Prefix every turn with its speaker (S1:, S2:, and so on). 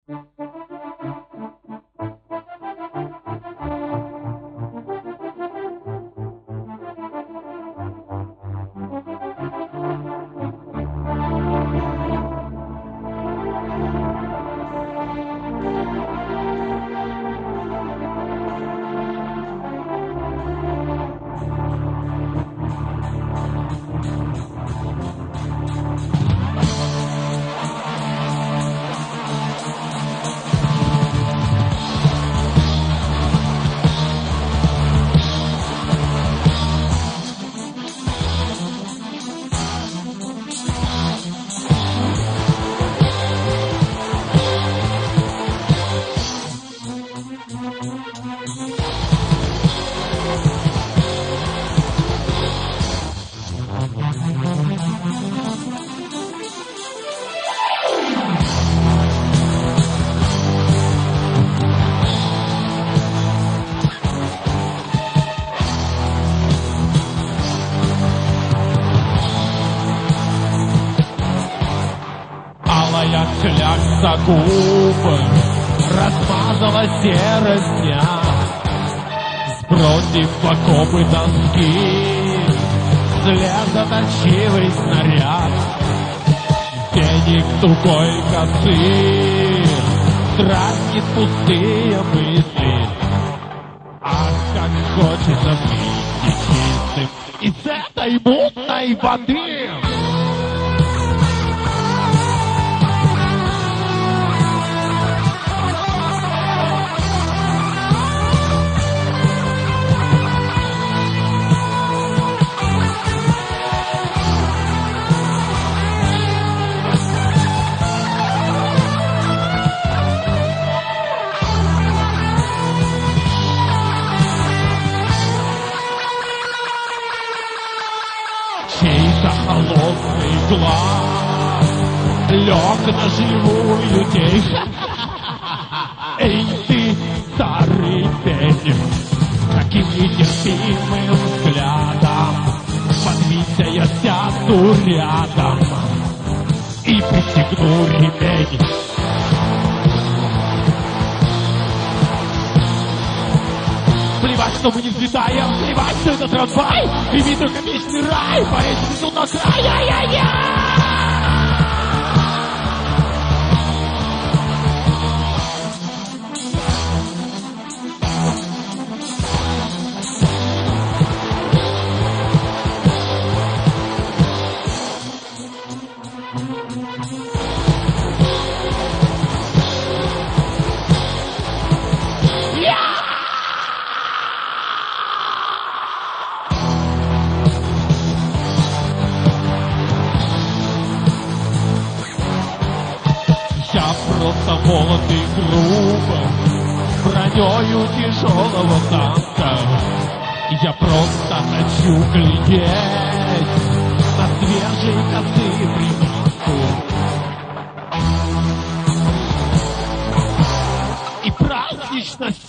S1: Клякса губы размазала серость дня, сбросив в окопы доски слезоточивый снаряд. Денег тугой косы дразнит пустые мысли. Ах, как хочется быть нечистым из этой мутной воды. Чей-то холодный глаз лег на живую тень. Эй, ты, старый пень, таким нетерпимым взглядом подвинься, я сяду рядом и пристегну ремень. Плевать, что мы не взлетаем, плевать, что это трамвай, и только вечный рай, поэзия внизу на край, ай-яй-яй! Я просто молод и грубо, бронёю тяжелого танка. Я просто хочу глядеть на свежие косы приманку и празднично